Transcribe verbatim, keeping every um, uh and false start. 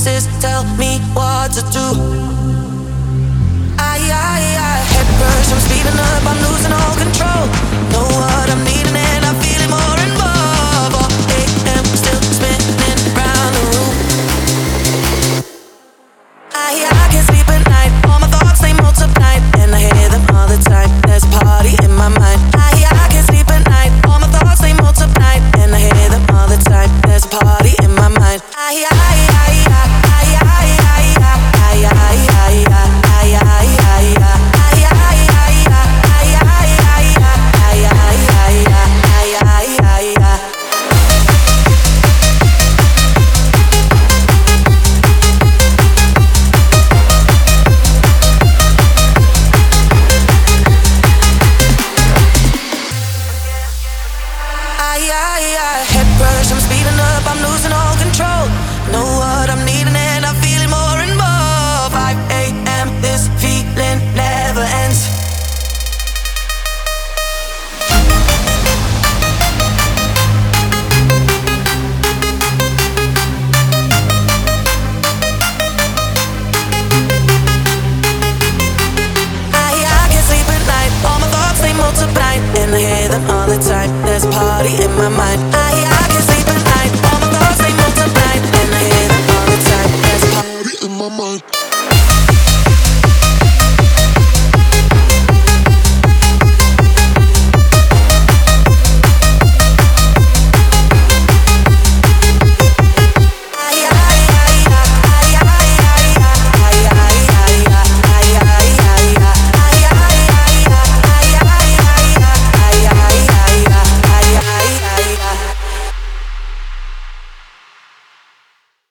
voices tell me what to do. I, I, I, head rush, I'm speeding up, I'm losing all control. Know what I'm needing and I'm feeling more and more. four a m still spinning around the room. I, I can't sleep at night, all my thoughts they multiply, and I hear them all the time. There's a party in my mind. I, I can't sleep at night, all my thoughts they multiply, and I hear them all the time. There's a party in my mind. I, I, I, I, I, I, I, I, I, I, I, head rush, I'm speeding up, I'm losing all control. Know what I'm needing and I'm feeling more and more. five a m, this feeling never ends. I, I can't sleep at night, all my thoughts they multiply, and I hear them all the time. There's a party in my mind.